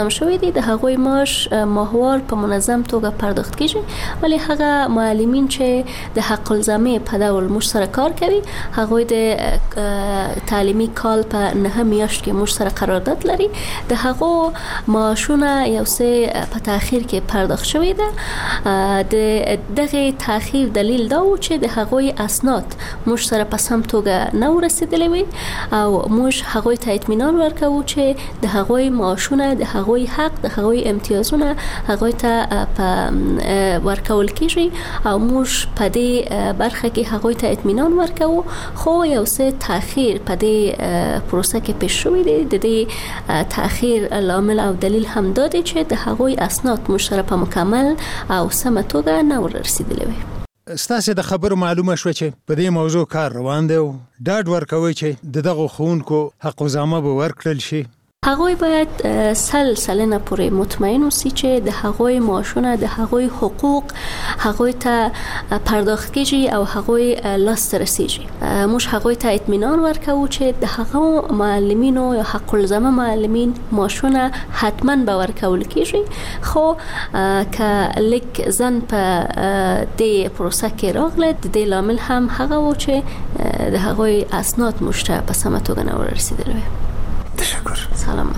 شوی دی د هغوی معاش ماهوار په منظم توګه پرداخت کیږي، ولی هغه معلمین چې د حق الزامه په ډول موږ سره کار کوي هغوی د تعلیمي کال په 9 میاشت کې موږ سره قرارداد لري، د هغو معاشونه یو څه په تاخير کې پرداخت شوی ده. د دغه تاخير دلیل دا و چې د هغوی اسناد موږ سره په سم توګه نه ورسېدلې وي او موږ هغوی ته اطمینان ورکوو چې د هغوی معاشونه د هغوی حق د هغوی امتیازونه هغوی ته په ورکول کیږي او موږ په دې برخه کې هغوی ته اطمینان ورکوو. خو یو څه تاخير په دې پروسه کې پیښ شوی دی. د دې تاخير لامل او دلیل هم دا دی چې د هغوی اسناد موږ سره په مکمل او سمه توګه نه ورسېدلې وي. ستاسو د خبرو معلومه شو چې په دې موضوع کار روان دی او ډاډ ورکوي چې دغه ښوونکو حق الزامه به ورکړل شي. هغوی باید سلنه پورې مطمئن اوسي چې د هغوی معاشونه د هغوی حقوق هغوی ته پرداخت کیږي او هغوی لاس ته رسیږي. موږ هغوی ته اطمینان ورکوو چې د هغو معلمینو یا حق الزامه معلمین معاشونه حتما به ورکول کیږي. خو که لیک زن په دې پروسه کې راغله د دې لامل هم هغه و چې د هغوی اسناد موږ ته په سمه توګه نه ورسېدل. تشکر. سلام.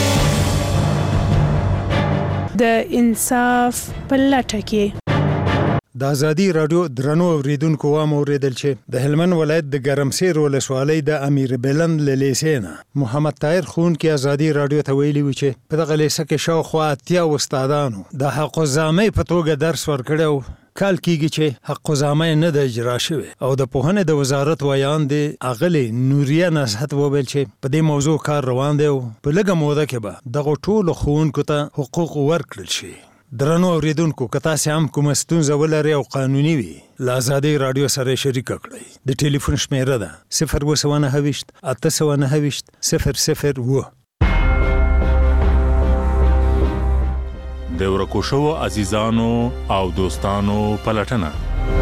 د انصاف په لټه کې د ازادي رادیو درنو اوریدونکو وام اوریدل چې د هلمند ولایت د ګرمسیر ولسوالۍ د امیر بلند لیسینا محمد طاهر خون کې ازادي رادیو ته ویلي و چې په دغه لیسه کې شاوخوا 80 استادانو د حق الزامه په توګه درس ورکړو. کال کېږي چې حق الزامه نه د اجرا شوی او د پوهنې د وزارت ویان دی اغلی نوریه نصحت وویل چې په دې موضوع کار روان دی او په لږه موده کې به دغه ټولو ښوونکو ته حقوق ورکړل شي. درنو اوریدونکو که تاسو هم کوم ستونزه ولرئ او قانوني وي له ازادي رادیو سره شریک کړئ. د ټلیفون شمیره ده 029 829 002. د ورکو شوو عزیزانو او دوستانو پلټنه.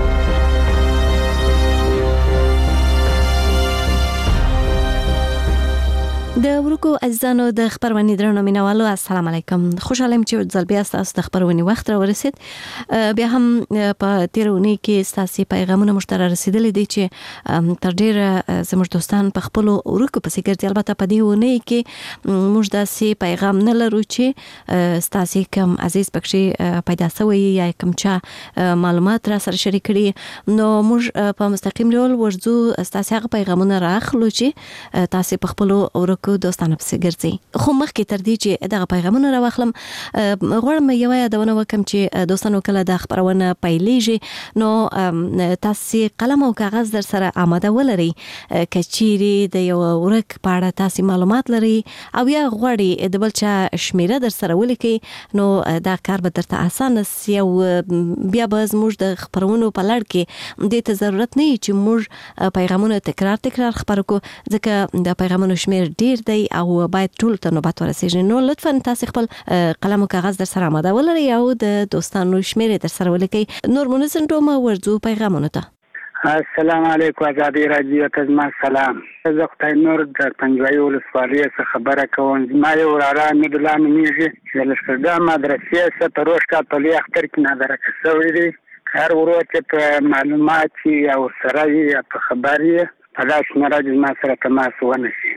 د ورکو عزیزانو د خبرونې درنو مینوالو السلام علیکم. خوشاله یم چې ځل بیا تاسو د خبرونې وخت را ورسید. بیا هم په تیرونی کې تاسو پیغامونه مشترک رسیدلې دي چې تر ډیره زموږ دوستان په خپل ورکو پسې ګرځي. البته په دې ونه کې موږ داسې پیغام نه لرو چې تاسو کوم عزیز پکې پیدا شوی یا کوم چا معلومات را سره شریک کړي نو موږ په مستقیم ډول ورځو تاسو هغه پیغامونه راخلو چې تاسو په خپل ورکو دوستانه پسې ګرځي. خو مخکې تر دې چې دغه پیغامونه راوخلم غواړم یو یادونه وکم چې دوستانو کله د خبرونه پیلېږي نو تاسو قلم او کاغذ در سره آماده ولرئ. کچيري د یو ورک پاړه تاسو معلومات لري او یا غواړئ د بل چا شمیره در سره ولیکئ نو دا کار به درته اسانه سي او بیا به موږ د خبرونو په لړ کې د ته ضرورت نه چې موږ پیغامونه تکرار خبرو کو ځکه د پیغامونو شمیر ډیر دی او باید ټول ته نوبت ورسیږي. نو لطفا تاسو خپل قلم او کاغذ در سره آماده ولرئ او د دوستانو شمیرې در سره ولیکئ. نور مونږ څنګه ورځو پیغامونه ته. السلام علیکم ازادي رادیو ته زما سلام. زه خدای نور د پنځوي ولسوالۍ څخه خبره کوم. ما یو راره مدلا نومیږي چې لښکرګاه مدرسې څخه تروشکا په لوی اختر کې نظر کړی دی. هر ورته په معلومات او سره یا په خبري په داس مراد ما سره تماس ونشي.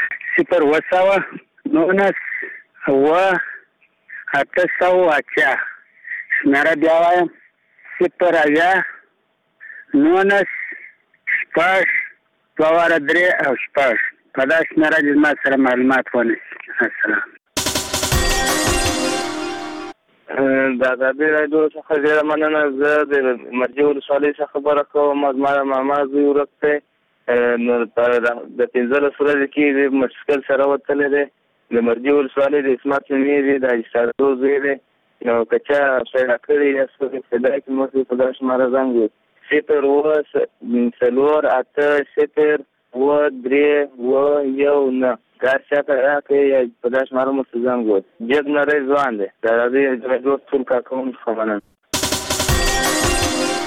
0 9 و 8 شمیره بیا وایم 0 یا 9 شپږ 2 او شپږ په دا شمیره ما سره معلومات ونیسي. السلام. د ازادي رادیو څخه ډیره مننه. زه د مرجع ولسوالۍ څخه خبره کوم. ماما زوی ورکته نو د 15 ورځې کې مشکل سره وتلې ده. د مرجع ولسوالۍ د اسمت نومېږي د استادو زوی دی. نو کچا پیدا کړی یا څه پیدا کړي مو په داش ماره زنګ 0 و 8 0 و 3 و 1 کار شاته راکې په داش ماره مو زنګ و جګ نه ځوان دی. دا د رادیو ټول کارکون خبرونه.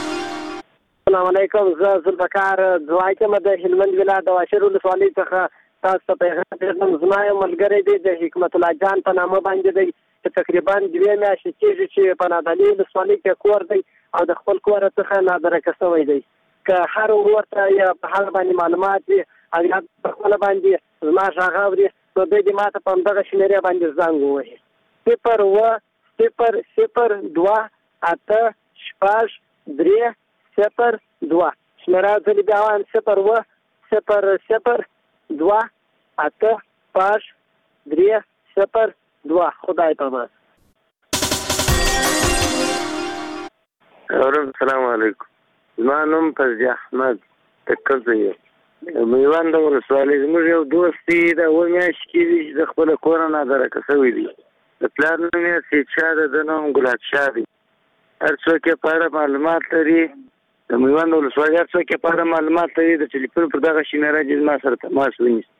السلام علیکم. زه ذوالبقار دعای کوم د هلمند ولایت د واشر ولسوالۍ څخه تاسو ته پیغام زما یو ملګری دی د حکمت الله جان په نامه باندې دی چې تقریبا 2 میاشتې کېږي چې په نادعلي ولسوالۍ کې کور دی او د خپل کور څخه نادرکه شوی دی. که هر ورور ته یا په هغه باندې معلومات وي او یا په خپل باندې زما غږ اوري نو دوی دې ماته په همدغه شمېرې باندې زنګ ووهي 080280302. شمېره ځلې بیا وایم 080280302. خدای پامان. السلام علیکم. زما نوم فضل احمد تکل دی. میوند ولسوالۍ زموږ یو دوست دی د 2 میاشتې کېږي چې د خپل کور نه درکه شوی دی. د پلار نوم یې سید شاه دی، د نوم ګلاب شاه دی. هر څوک یې په اړه معلومات لري، د میوند ولسوالۍ هر څوک یې په اړه معلومات لري د ټلیفون پر دغه شمېره چې زما سره تماس ونیسي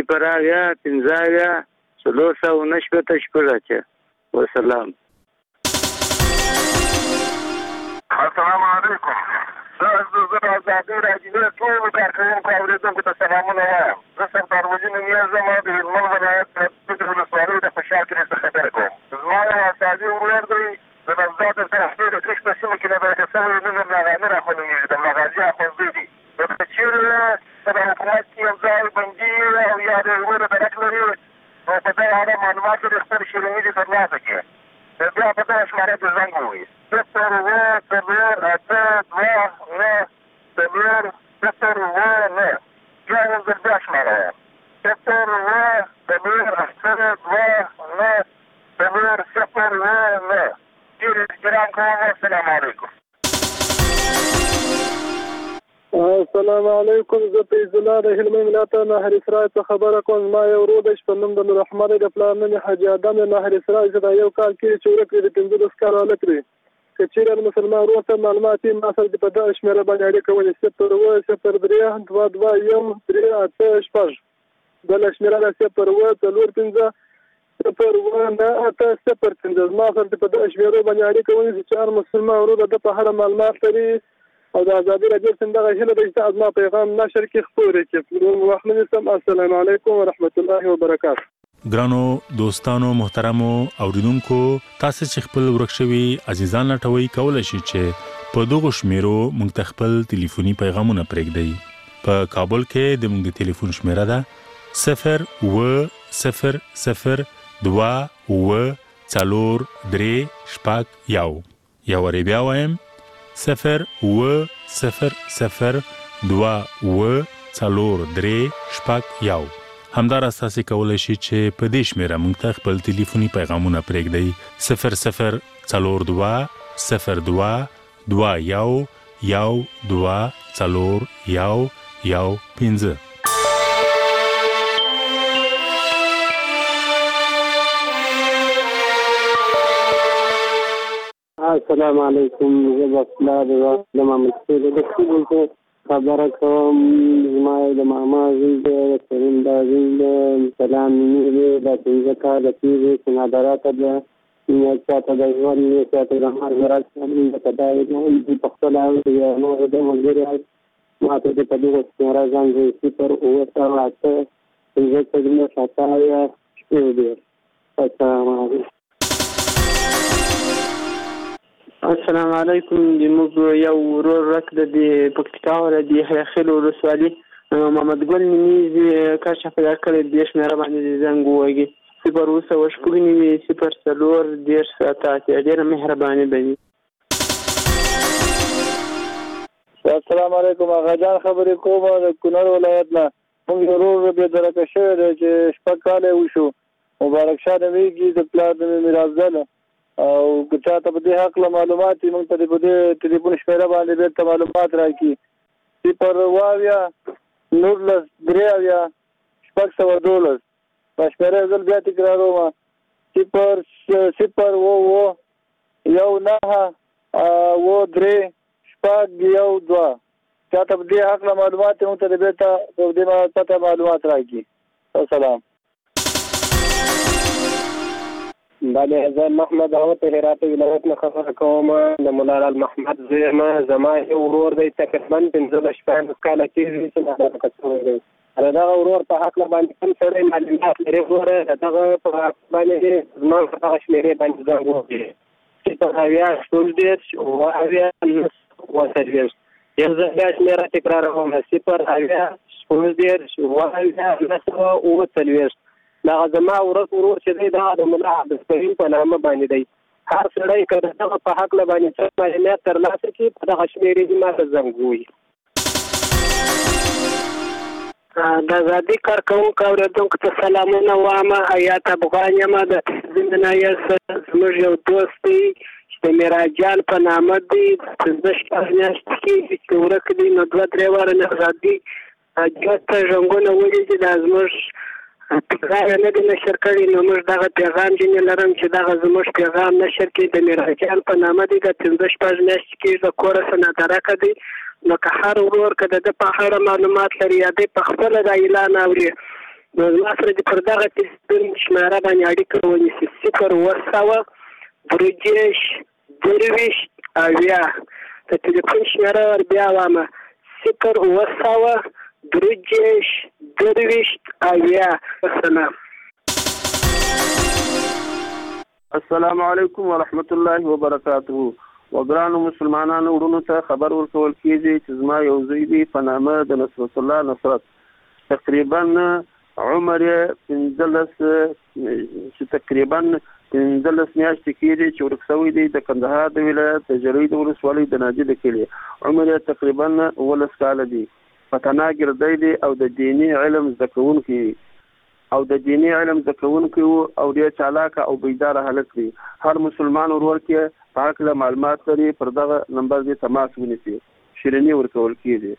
080 وسلام. السلام علیکم. زه د ازادۍ راډیو ټولو کارکوونکو اورېدونکو ته سلامونه وایم. زه سردار وجي نومیاز یم او د هلمند ولایت د پټ ولسوالۍ د خوشحال کلي څخه خبره کوم. زما یو استازي ورور دی د نوزاد د پښتو د کښت په سیمه کې نبرکه شوی نوم یې ملاغاني راخونومیږي، د ملاغازي اخوندزی دی. که چېرې په د حکومت کې یو ځای بندي او یا د ورور درک لري نو په دغه اړه معلومات لري خپل شیریني دې ترلاسه کړي. بیا په دغه شماره کې زنګ ووهي 080280290. بیا یو ځل بیا شماره وایم 080280290. ډېر احترام کوم. السلام علیکم. السلام علیکم. زه فیض الله د هلمند ولایت نهر اسرائیل څخه خبره کوم. زما یو ورور دی چې په نوم د نور احمد د پلار نوم یې حاجي ادم د نهر اسرائیل چې دا یو کال کې چې ورک دی 15 کال هلک دی. که چېرې مسلمان ورور ته معلومات یې ما سره په دغه شمېره باندې اړیکه ونیسي 080322138 بله شمېره ده 08450 زما سره په دغه شمېرو باندې اړیکه ونیسي چې هر مسلمان ورور د په هره معلومات لري او د ازادي راډیو څخه هیله ده چې زما پیغام نشر کې خپور کړي. السلام علیکم ورحمت الله وبرکاته. ګرانو دوستانو محترمو اوریدونکو، تاسو چې خپل ورکشوي عزیزان لټوي کولای شئ چې په دغه شمیرو موږ ته خپل ټلیفوني پیغامونه پرېږدئ. په کابل کې د موږ د ټلیفون شمیره ده 0200403 یا ور بیا وایم 0200403 همدار اساسي کولای شي چې په دې شمیره موږ ته خپل ټلیفوني پیغامونه پرېږدئ 00222212015. السلام علیکم. زه بسلا د محمد سید خبره کوم. زما د ماما زوی دی کریم دا زوی دی سلام مینې دی د 15 کاله کېږي چې نادراته ده چاته د ژوند یې چاته د مار زراعت ته دا په خپل یا نور د ملګري ما ته د دغه شمېره زنګ دی 08085 السلام علیکم. د موږ یو ورور رک د پکتیکا ولایت خیل ولسوالۍ محمد ګل نومیږي کشف پیدا کړی د شمېره باندې زنګ ووهي 080 ډېره مهرباني به وي. السلام علیکم. آغا جان خبرې کوم د کونړ ولایت نه. موږ ورور بې درکه شوی دی چې 6 کاله وشو. مبارک شاه نومیږي د پلار نوم یې میرافضل او که چاته په دې حق معلومات موږ ته په دې ټلیفون شمیره باندې بیرته معلومات راکړي 02093 شمیره زل بیا تکراروم 00193 چاته په دې حق معلومات موږ ته بیرته په دې معلومات راکړي. السلام. بله زه محمد عوض هرات ولایت نه خبره کوم. د مولانا محمد زما یو ورور دی تقریبا 15 کاله کېږي چې نادرکه شوی دی دغه ورور په حق باندې کوم سړی معلومات لري وروره دغه په حق باندې زما په هغه شمېرې باندې زنګ ووهي 0 0 یو ځل بیا شمېره تکراروم 0 دغه زما ورور چې دی دغه د ملا عبدالکریم په نامه باندې دی. هر سړی که د دغه په حق باندې څه معلومات ترلاسه کړي په دغه شمېرې دې ما ته زنګ ووهي. د ازادي کارکوونکو اورېدونکو ته سلامونه وایم. حیات افغان یم د زندنایه زموږ یو دوست دی چې د میراجان په نامه دی 15 میاشتې کېږي چې ورک دی نو 2-3 واره نه ازادي جوته ژوندونه ولي چې دا زموږ پیغام نه دی نشر کړی نو موږ دغه پیغام ځینې لرم چې دغه زموږ پیغام نشر کړي د میراجان په نامه دی د 15 میاشتې کېږي د کوره سنادرکه دی نو که هر ورور که د ده په اړه معلومات لري یا دی په خپله دا اعلان اوري نو زما سره دې پر دغه تلیفون شمېره باندې اړیکه ونیسي 0 د تلیفون شمېره ور بیا وایم 0 السلام علیکم ورحمت الله وبرکاته. وګرانو مسلمانانو وروڼو ته خبر ورکول کېږي چې زما یو زوی دی په نامه د نصرت الله نصرت تقریبا عمر یې 15 میاشتې کېږي چې ورک شوی دی د کندهار د ولایت د جرۍ د ولسوالۍ د ناجي د کلي. عمر یې تقریبا 19 کاله دی. فتنا ګردی دی او د دیني علم زده کوونکی او ډېر چالاکه او بیداره هلک دی. هر مسلمان ورور کې په هکله معلومات لري پر دغه نمبر دې تماس ونیسي. شیریني ورکول کېږي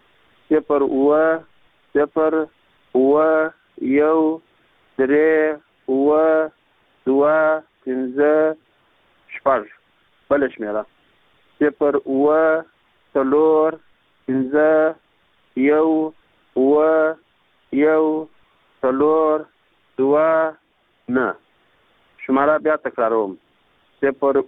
0 بله شمېره 0 شماره بیا تکراروم 0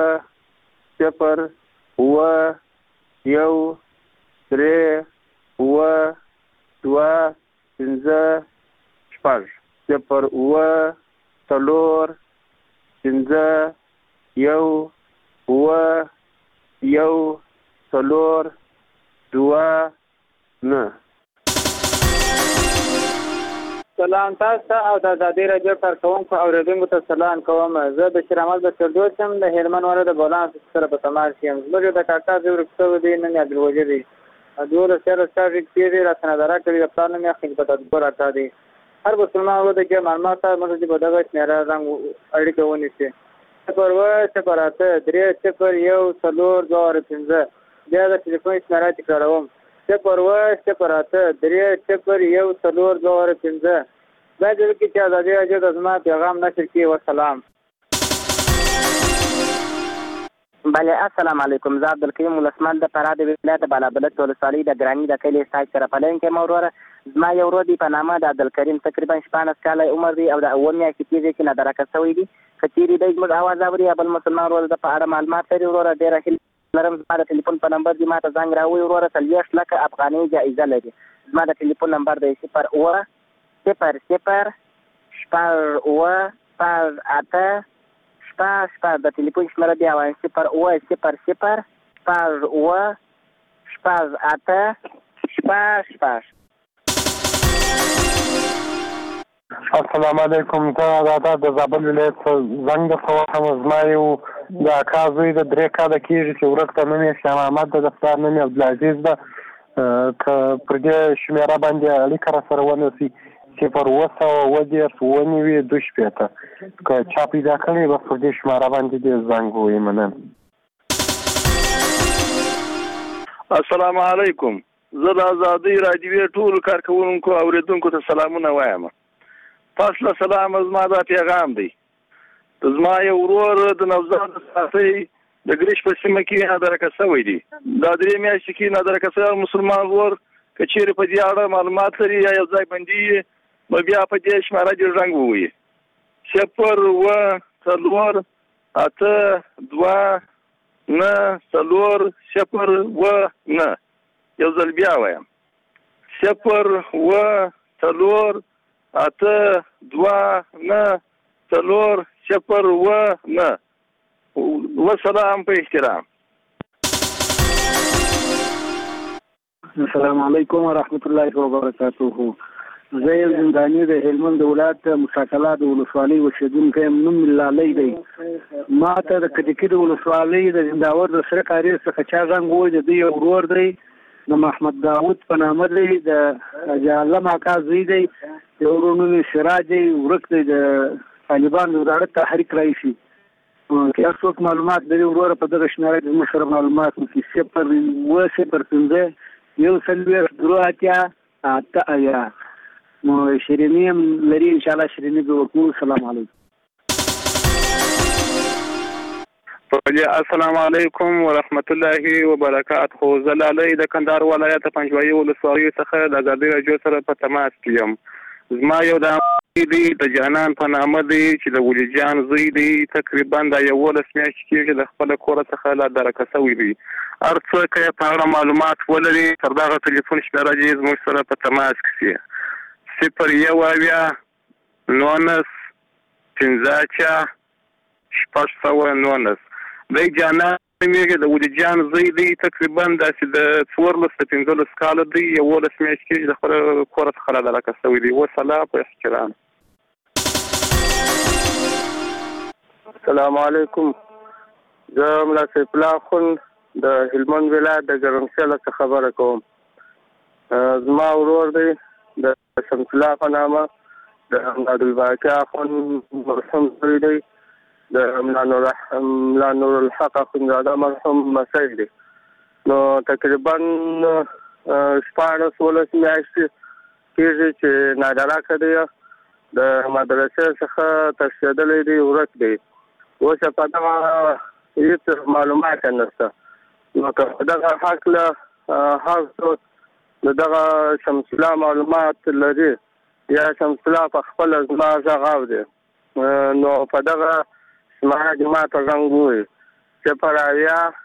سلام تاسو ته او د ازادي راډیو کارکوونکو اورېدونکو ته سلام کوم. زه بشیر احمد بشیردوست یم د هلمند ولایت د بولان سره په تماس یم. زموږ د کاکا زوی ورک شوی دی نن یې عبدالوجید دی 12 کېږي را سنادره کړي د پلار نوم یې خدمت ادبر اکا دی. هر مسلمان ورته کې معلومات موږ دې په دغه شمېره رنګ اړیکه ونیسي 0 بیا د تلیفون شمېره تکراروم 0 دا دې کې چې ازادي راډیو د زما پیغام نشر کړي. وسلام. بله السلام علیکم. زه عبدالکریم ولسمند د فراه د ولایت بالابلد ولسوالۍ د ګراني د کلي سایټ سره پلوونکی یم. وروره زما یو ورور دی په نامه د عبدالکریم تقریبا 15 کاله عمر دی او د 9 میاشتې کېږي چې نادرکه شوی دی. که چېرې دی زموږ اواز اوري یا بل مسلمان ورور د په اړه معلومات لري وروره ډېره هیله لرم زما د ټلیفون په نمبر دې ما ته زنګ راووي وروره 40 لکه افغانۍ جایزه لري. زما د ټلیفون نمبر دی 0 0 0 د ټلیفون شمېره بیا وایم 0 0 السلام علیکم. زه د زابل ولایت زنګ درته وهم. زما یو د اکا زوی د 3 کاله کېږي چې ورک ته نوم یې شاه محمد د پلار نوم یې عبدالعزیز ده. که پر دې شمېره باندې اړیکه را سره ونیسي 0 که چا پیدا کړی بس پر دې شمېره باندې دې زنګ ووهي. مننه. السلام علیکم. زه د ازادي راډیو ټول کارکوونکو اورېدونکو ته سلامونه وایم. فاصله سلام زما دا پیغام دی. زما یو ورور د نوزاد ساتي د ګریش په سیمه کې نادرکه شوی دی. دا 3 میاشتې کې نادرکه شوی مسلمان ورور که چېرې په دې اړه معلومات لري یا یو ځای بندي نو بیا په دې شمېره دې زنګ ووهي 0 یو ځل بیا وایم 0 4 8 2 9 4 0 9 وسلام په احترام. السلام علیکم ورحمت الله وبرکاته. زه یو زنداني د هلمند ولایت مشاکلات ولسوالۍ اوسیدونکی یم. نوم لالی دی. ما ته د کټکي د ولسوالۍ د زنداور د سره کاري څخه چا زنګ وویل د دوی یو ورور دی د محمد داود په نامه دی، د علم اکا زوی دی، د ورور نوم سراج دی، ورک دی د طالبان د وزارت تحریک رئیسي. که هر څوک معلومات لري ورور په دغه شمېره کې زموږ سره معلومات وکړي. 0 1 0 5 8 8 نو شیرینی هم لري ان شاء الله شیرینی به وکړو. السلام علیکم. السلام علیکم ورحمت الله وبرکاته. زلالی د کندهار ولایت پنجوایي ولسوالۍ څخه د ازادي راډیو سره په تماس کې یم. زما یو د جانان په نامه دی چې د ولی جان زوی دی. تقریبا د 11 میاشتې کېږي د خپل کور څخه لا درکه شوی دی. هر څوک یې په اړه معلومات ولري تر دغه ټلیفون شمېره دې زموږ سره په تماس کې شي. 0 19 15 619 دی جانان میږي د ولی جان زوی دی. تقریبا داسې د 14-15 کاله دی. 11 میاشتې کېږي د خپل کور څخه لا درکه شوی دی. وسلام په احترام. السلام علیکم. زه ملا سیف الله خون د هلمند ولایت د ګرمسیل څخه خبره کوم. زما ورور دی د شمس الله په نامه، د عبدالباقي اخون مرحوم زوی دی، د ملا نور الحق اخونزاده مرحوم مسئ دی. نو تقریبا 14-16 میاشتې کېږي چې نادرکه دی، د مدرسې څخه تښتېدلی دی، ورک دی. اوس یې په دغه هېڅ معلومات نشته. نو که په دغه هکله هر څوک د دغه شمس الله معلومات لري یا شمس الله په خپله زما غږ اوري، نو په دغه شماره کې ما ته زنګ ووایي 0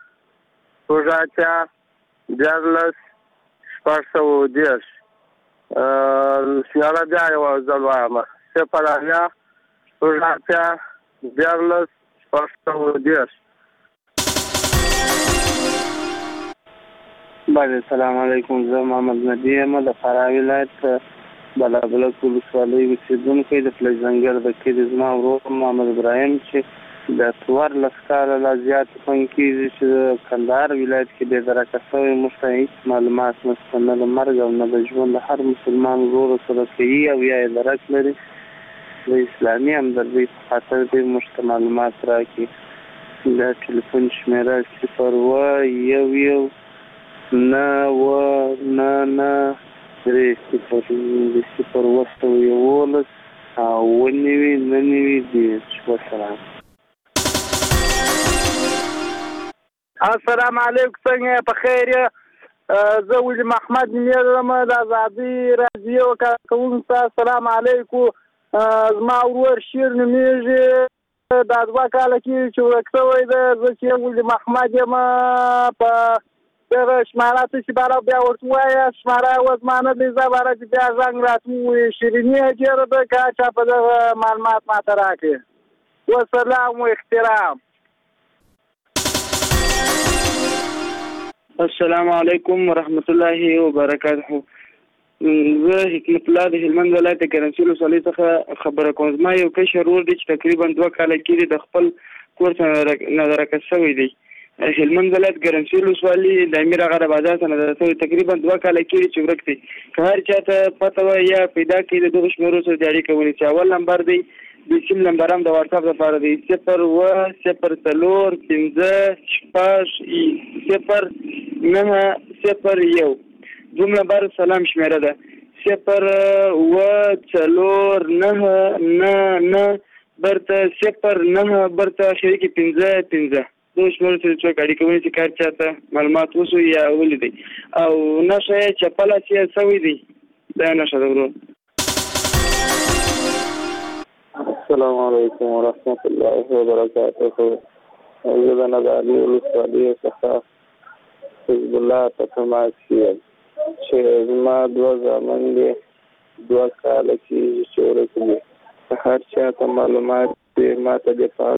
14 610. شماره بیا یو ځل وایم 0 14 610. بله السلام علیکم. زه محمد ندی یم د فراه ولایت بلابلک ولسوالۍ اوسېدونکی د فلج زنګر د کلي. زما ورور محمد ابراهیم چې د 14 کاله لا زیات خوند کېږي چې د کندهار ولایت کې بې درکه شوی. موږ ته هېڅ معلومات نشته، نه د مرګ او نه د ژوند. د هر مسلمان ورور سره کوي او یا یې درک لري. د اسلامي همدردۍ په خاطر دې موږ ته معلومات راکړي. د ټلیفون شمېره 0 1 1 9 9 3 0 11 او 9 وسلام. السلام علیکم. څنګه په خیر یې؟ زه ولی محمد نوم د ازادي راډیو کارکوونکی. السلام علیکم. زما ورور شیر نومیږي، دا 2 کاله کې چې ورک شوی دی. زه چې ولی محمد یم په دغه شماره ته چې باره بیا ورته ووایه شماره وزمانه دی، زه باره چې بیا زنګ راته ووایي. شیریني یې ډېره ده که چا په دغه معلومات ماته راکړي. وسلام و احترام. السلام علیکم ورحمت الله وبرکاته. زه حکمت الله د هلمند ولایت ګرمسیر ولسوالۍ څخه خبره کوم. زما یو کشر ورور دی چې تقریبا 2 کاله کېږي د خپل کور څخه نادرکه شوی دی. هلمند ولایت ګرمسیر ولسوالۍ د امیر اغا د بازار څخه نادرکه شوی. تقریبا 2 کاله کېږي چې ورک دی. که هر چا ته پته وای یا پیدا کړي د دغو شمېرو سره د اړیکه ونیسي. اول نمبر دی د سیم نمبر هم د واتساپ لپاره دی 0 0 5 0 0 9 0 1. دوم نمبر سلام شمېره ده 0 4 9 9 برته 0 9 برته اخري کې 15 15. دو شمېرو سره څوک اړیکه ونیسي که هر چا ته معلومات وسو یا ولیدئ او نښه یې چپله چې سوی دی دا نښه ده ورور. السلام علیکم ورحمت الله وبرکاته. زه د نادعلي ولسوالۍ څخه حزب الله ته تماس یم چې زما 2 زامن دي 2 کال کېږي چې ورک دي. هر چا ته معلومات دې ماته د